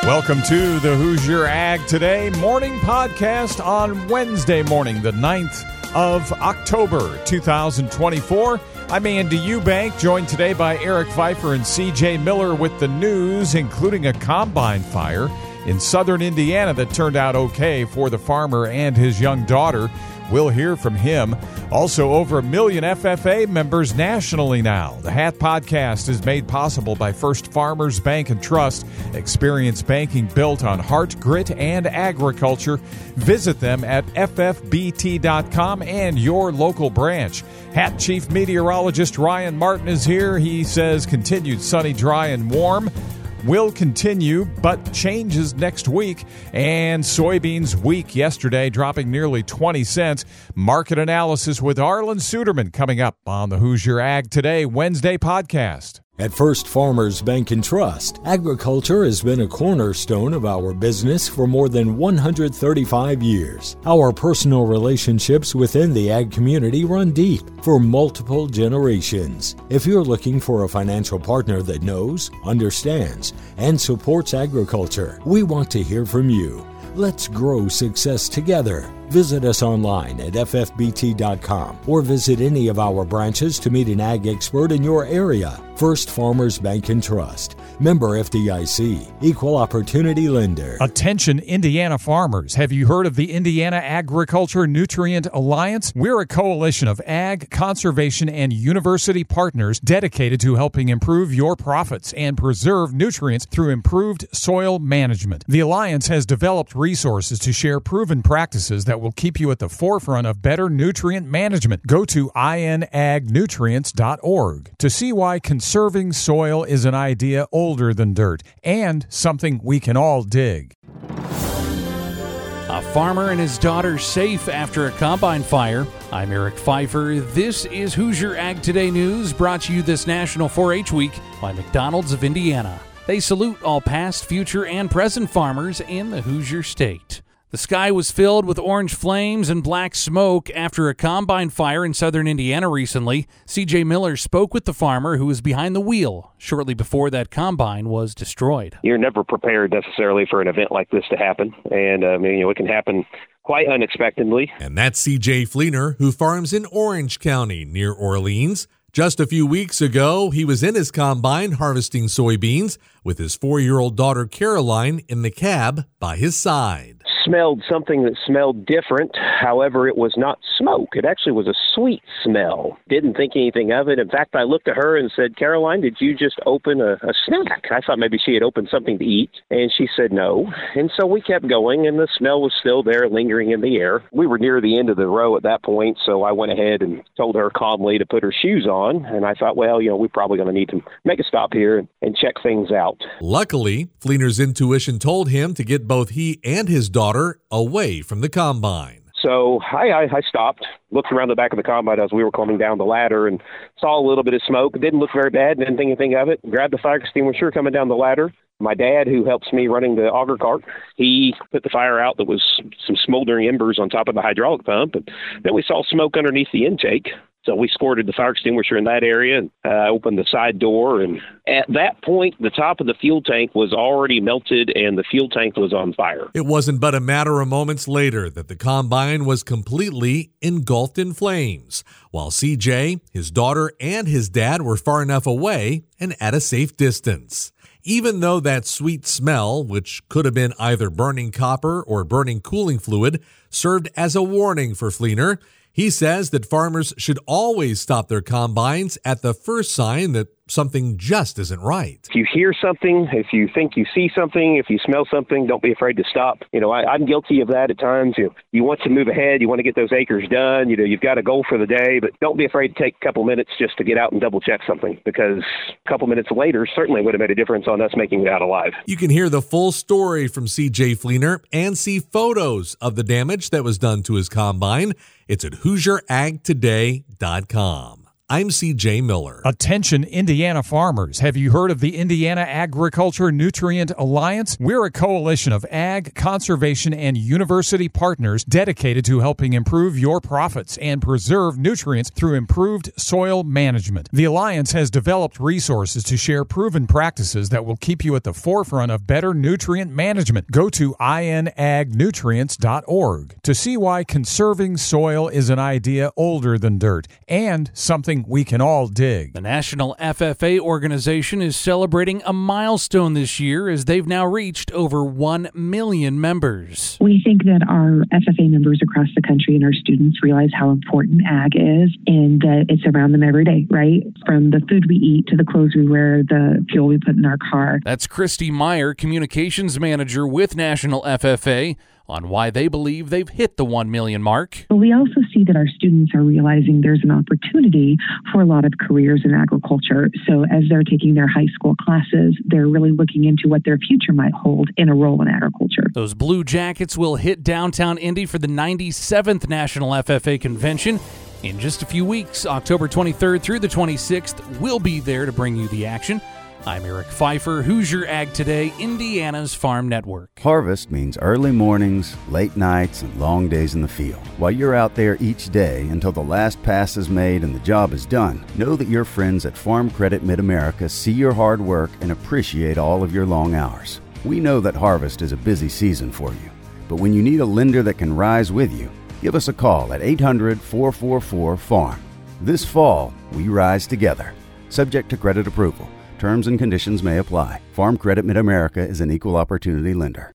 Welcome to the Hoosier Ag Today morning podcast on Wednesday morning, the 9th of October, 2024. I'm Andy Eubank, joined today by Eric Pfeiffer and C.J. Miller with the news, including a combine fire in southern Indiana that turned out okay for the farmer and his young daughter. We'll hear from him. Also, over 1 million FFA members nationally now. The HAT podcast is made possible by First Farmers Bank and Trust. Experience banking built on heart, grit, and agriculture. Visit them at ffbt.com and your local branch. HAT Chief Meteorologist Ryan Martin is here. He says continued sunny, dry, and warm will continue, but changes next week. And soybeans weak yesterday, dropping nearly 20 cents. Market analysis with Arlen Suderman coming up on the Hoosier Ag Today Wednesday podcast. At First Farmers Bank and Trust, agriculture has been a cornerstone of our business for more than 135 years. Our personal relationships within the ag community run deep for multiple generations. If you're looking for a financial partner that knows, understands, and supports agriculture, we want to hear from you. Let's grow success together. Visit us online at ffbt.com or visit any of our branches to meet an ag expert in your area. First Farmers Bank and Trust. Member FDIC. Equal Opportunity Lender. Attention Indiana farmers. Have you heard of the Indiana Agriculture Nutrient Alliance? We're a coalition of ag, conservation, and university partners dedicated to helping improve your profits and preserve nutrients through improved soil management. The Alliance has developed resources to share proven practices that will keep you at the forefront of better nutrient management. Go to inagnutrients.org to see why conserving soil is an idea older than dirt and something we can all dig. A farmer and his daughter safe after a combine fire. I'm Eric Pfeiffer. This is Hoosier Ag Today News, brought to you this National 4-H Week by McDonald's of Indiana. They salute all past, future, and present farmers in the Hoosier State. The sky was filled with orange flames and black smoke after a combine fire in southern Indiana recently. C.J. Miller spoke with the farmer who was behind the wheel shortly before that combine was destroyed. You're never prepared necessarily for an event like this to happen, and it can happen quite unexpectedly. And that's C.J. Fleener, who farms in Orange County near Orleans. Just a few weeks ago, he was in his combine harvesting soybeans with his 4-year-old daughter Caroline in the cab by his side. Smelled something that smelled different. However, it was not smoke. It actually was a sweet smell. Didn't think anything of it. In fact, I looked at her and said, "Caroline, did you just open a snack?" I thought maybe she had opened something to eat. And she said no. And so we kept going, and the smell was still there, lingering in the air. We were near the end of the row at that point, so I went ahead and told her calmly to put her shoes on. And I thought, well, we're probably going to need to make a stop here and check things out. Luckily, Fleener's intuition told him to get both he and his daughter away from the combine. So I stopped, looked around the back of the combine as we were coming down the ladder and saw a little bit of smoke. It didn't look very bad, didn't think anything of it. Grabbed the fire extinguisher coming down the ladder. My dad, who helps me running the auger cart, he put the fire out. There was some smoldering embers on top of the hydraulic pump. And then we saw smoke underneath the intake. So we squirted the fire extinguisher in that area and opened the side door. And at that point, the top of the fuel tank was already melted and the fuel tank was on fire. It wasn't but a matter of moments later that the combine was completely engulfed in flames, while CJ, his daughter, and his dad were far enough away and at a safe distance. Even though that sweet smell, which could have been either burning copper or burning cooling fluid, served as a warning for Fleener, he says that farmers should always stop their combines at the first sign that something just isn't right. If you hear something, if you think you see something, if you smell something, don't be afraid to stop. I'm guilty of that at times. You want to move ahead. You want to get those acres done. You've got a goal for the day, but don't be afraid to take a couple minutes just to get out and double check something, because a couple minutes later certainly would have made a difference on us making it out alive. You can hear the full story from C.J. Fleener and see photos of the damage that was done to his combine. It's at HoosierAgToday.com. I'm CJ Miller. Attention, Indiana farmers. Have you heard of the Indiana Agriculture Nutrient Alliance? We're a coalition of ag, conservation, and university partners dedicated to helping improve your profits and preserve nutrients through improved soil management. The Alliance has developed resources to share proven practices that will keep you at the forefront of better nutrient management. Go to inagnutrients.org to see why conserving soil is an idea older than dirt and something we can all dig. The National FFA organization is celebrating a milestone this year as they've now reached over 1 million members. We think that our FFA members across the country and our students realize how important ag is and that it's around them every day, right? From the food we eat to the clothes we wear, the fuel we put in our car. That's Christy Meyer, communications manager with National FFA, on why they believe they've hit the 1 million mark. But we also see that our students are realizing there's an opportunity for a lot of careers in agriculture. So as they're taking their high school classes, they're really looking into what their future might hold in a role in agriculture. Those Blue Jackets will hit downtown Indy for the 97th National FFA Convention in just a few weeks. October 23rd through the 26th, we'll be there to bring you the action. I'm Eric Pfeiffer, Hoosier Ag Today, Indiana's Farm Network. Harvest means early mornings, late nights, and long days in the field. While you're out there each day until the last pass is made and the job is done, know that your friends at Farm Credit Mid-America see your hard work and appreciate all of your long hours. We know that harvest is a busy season for you, but when you need a lender that can rise with you, give us a call at 800-444-FARM. This fall, we rise together. Subject to credit approval. Terms and conditions may apply. Farm Credit Mid-America is an equal opportunity lender.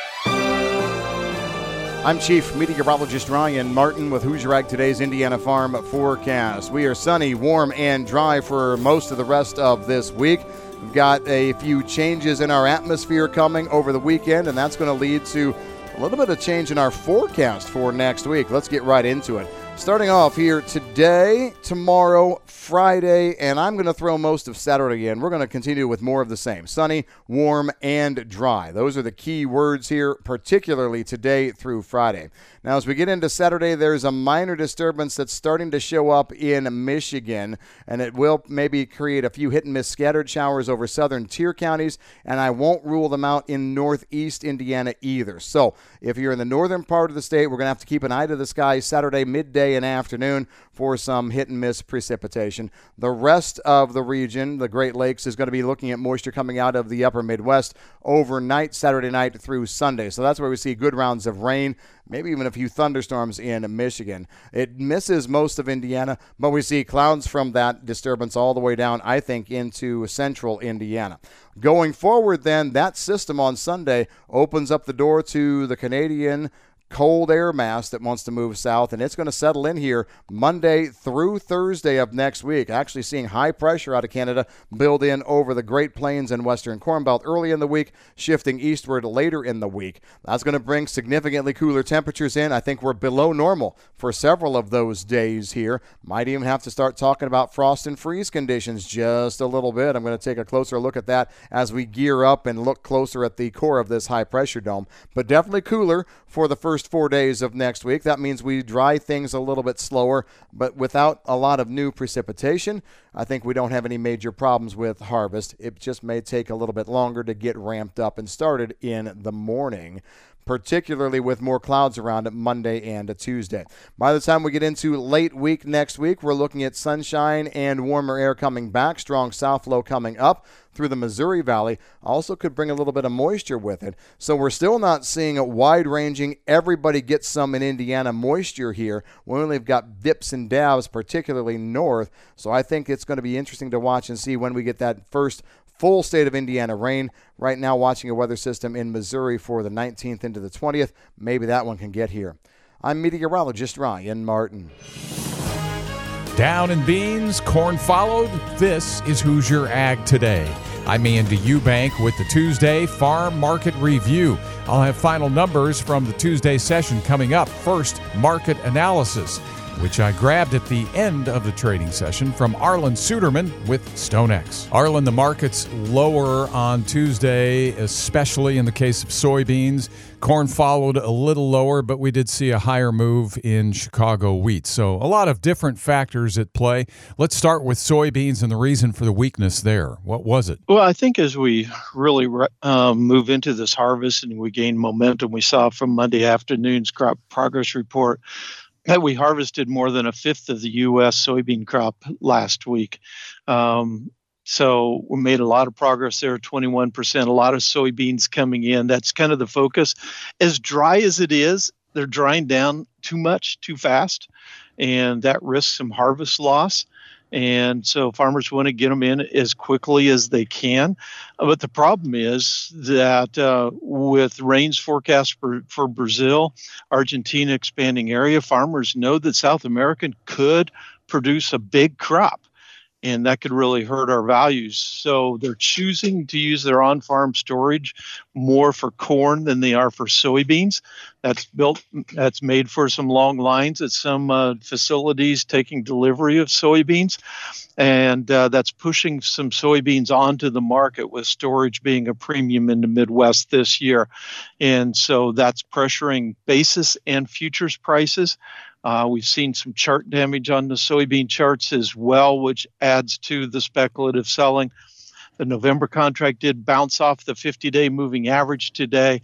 I'm Chief Meteorologist Ryan Martin with Hoosier Ag Today's Indiana Farm Forecast. We are sunny, warm, and dry for most of the rest of this week. We've got a few changes in our atmosphere coming over the weekend, and that's going to lead to a little bit of change in our forecast for next week. Let's get right into it. Starting off here today, tomorrow, Friday, and I'm going to throw most of Saturday in. We're going to continue with more of the same. Sunny, warm, and dry. Those are the key words here, particularly today through Friday. Now, as we get into Saturday, there's a minor disturbance that's starting to show up in Michigan, and it will maybe create a few hit-and-miss scattered showers over southern tier counties, and I won't rule them out in northeast Indiana either. So if you're in the northern part of the state, we're going to have to keep an eye to the sky Saturday midday and afternoon for some hit-and-miss precipitation. The rest of the region, the Great Lakes, is going to be looking at moisture coming out of the upper Midwest overnight, Saturday night through Sunday. So that's where we see good rounds of rain, maybe even a few thunderstorms in Michigan. It misses most of Indiana, but we see clouds from that disturbance all the way down, I think, into central Indiana. Going forward then, that system on Sunday opens up the door to the Canadian cold air mass that wants to move south, and it's going to settle in here Monday through Thursday of next week. Actually seeing high pressure out of Canada build in over the Great Plains and Western Corn Belt early in the week, shifting eastward later in the week. That's going to bring significantly cooler temperatures in. I think we're below normal for several of those days here. Might even have to start talking about frost and freeze conditions just a little bit. I'm going to take a closer look at that as we gear up and look closer at the core of this high pressure dome, but definitely cooler for the first 4 days of next week. That means we dry things a little bit slower, but without a lot of new precipitation, I think we don't have any major problems with harvest. It just may take a little bit longer to get ramped up and started in the morning, particularly with more clouds around it Monday and a Tuesday. By the time we get into late week next week, we're looking at sunshine and warmer air coming back, strong south flow coming up through the Missouri Valley. Also could bring a little bit of moisture with it. So we're still not seeing a wide-ranging, everybody gets some in Indiana moisture here. We only have got dips and dabs, particularly north. So I think it's going to be interesting to watch and see when we get that first full state of Indiana rain. Right now watching a weather system in Missouri for the 19th into the 20th. Maybe that one can get here. I'm meteorologist Ryan Martin. Down in beans, corn followed. This is Hoosier Ag Today. I'm Andy Eubank with the Tuesday Farm Market Review. I'll have final numbers from the Tuesday session coming up. First, market analysis. which I grabbed at the end of the trading session from Arlen Suderman with StoneX. Arlen, the market's lower on Tuesday, especially in the case of soybeans. Corn followed a little lower, but we did see a higher move in Chicago wheat. So a lot of different factors at play. Let's start with soybeans and the reason for the weakness there. What was it? Well, I think as we really move into this harvest and we gain momentum, we saw from Monday afternoon's crop progress report that we harvested more than a fifth of the U.S. soybean crop last week. So we made a lot of progress there, 21%, a lot of soybeans coming in. That's kind of the focus. As dry as it is, they're drying down too much, too fast, and that risks some harvest loss. And so farmers want to get them in as quickly as they can. But the problem is that with rains forecast for Brazil, Argentina expanding area, farmers know that South America could produce a big crop. And that could really hurt our values. So they're choosing to use their on-farm storage more for corn than they are for soybeans. That's made for some long lines at some facilities taking delivery of soybeans. And that's pushing some soybeans onto the market, with storage being a premium in the Midwest this year. And so that's pressuring basis and futures prices. We've seen some chart damage on the soybean charts as well, which adds to the speculative selling. The November contract did bounce off the 50-day moving average today,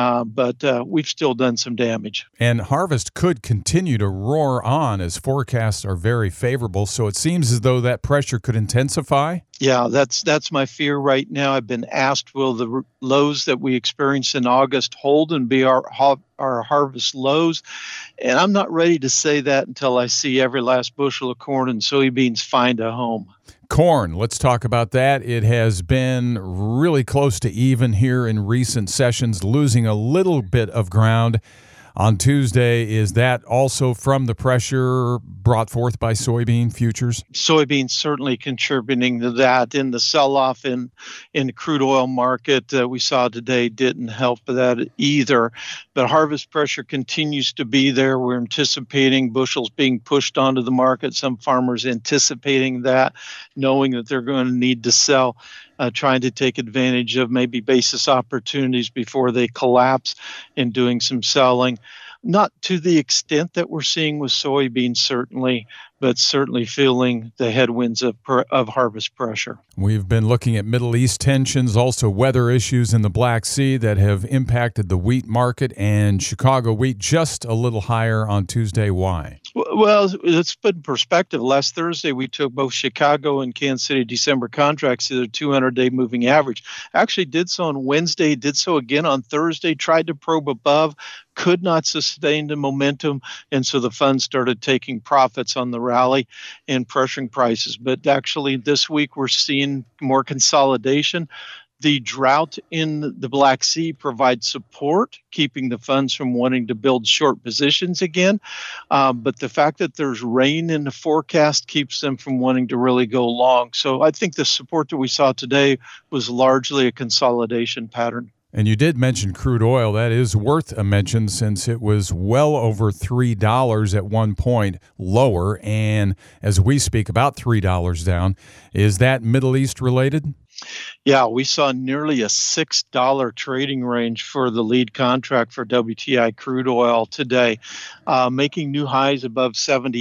but we've still done some damage. And harvest could continue to roar on as forecasts are very favorable, so it seems as though that pressure could intensify. Yeah, that's my fear right now. I've been asked, will the lows that we experienced in August hold and be our harvest lows? And I'm not ready to say that until I see every last bushel of corn and soybeans find a home. Corn, let's talk about that. It has been really close to even here in recent sessions, losing a little bit of ground on Tuesday. Is that also from the pressure brought forth by soybean futures? Soybeans certainly contributing to that. In the sell-off in the crude oil market we saw today didn't help that either. But harvest pressure continues to be there. We're anticipating bushels being pushed onto the market. Some farmers anticipating that, knowing that they're going to need to sell. Trying to take advantage of maybe basis opportunities before they collapse, and doing some selling. Not to the extent that we're seeing with soybeans, certainly, but certainly feeling the headwinds of harvest pressure. We've been looking at Middle East tensions, also weather issues in the Black Sea that have impacted the wheat market, and Chicago wheat just a little higher on Tuesday. Why? Well, let's put in perspective. Last Thursday, we took both Chicago and Kansas City December contracts to the 200-day moving average. Actually did so on Wednesday, did so again on Thursday, tried to probe above, could not sustain the momentum, and so the funds started taking profits on the rally and pressuring prices. But actually this week we're seeing more consolidation. The drought in the Black Sea provides support, keeping the funds from wanting to build short positions again. But the fact that there's rain in the forecast keeps them from wanting to really go long. So I think the support that we saw today was largely a consolidation pattern. And you did mention crude oil. That is worth a mention since it was well over $3 at one point lower. And as we speak, about $3 down. Is that Middle East related? Yeah, we saw nearly a $6 trading range for the lead contract for WTI crude oil today, making new highs above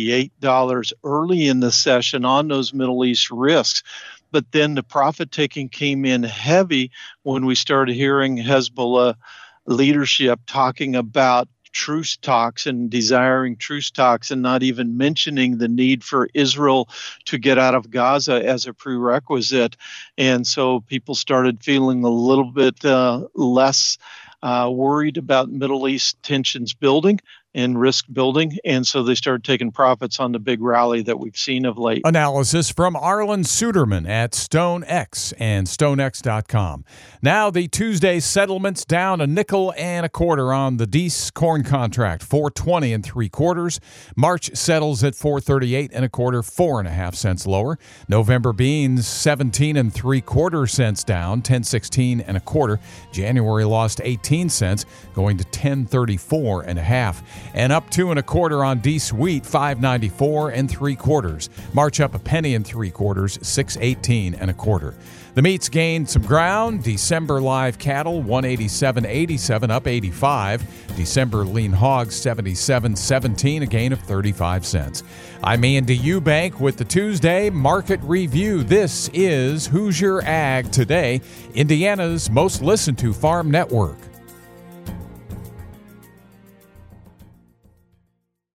$78 early in the session on those Middle East risks. But then the profit taking came in heavy when we started hearing Hezbollah leadership talking about truce talks and desiring truce talks, and not even mentioning the need for Israel to get out of Gaza as a prerequisite. And so people started feeling a little bit less worried about Middle East tensions building and risk building, and so they started taking profits on the big rally that we've seen of late. Analysis from Arlen Suderman at StoneX and StoneX.com. Now the Tuesday settlements down $0.0525 on the Deese corn contract, $4.20 3/4. March settles at $4.38 1/4, 4.5 cents lower. November beans 17 3/4 cents down, 10.16 1/4. January lost 18 cents, going to 10.34 1/2. and up 2 1/4 on Dees wheat, 5.94 3/4. March up a penny and 3/4, 6.18 1/4. The meats gained some ground. December live cattle, 187.87, up 85. December lean hogs, 77.17, a gain of 35 cents. I'm Andy Eubank with the Tuesday Market Review. This is Hoosier Ag Today, Indiana's most listened to farm network.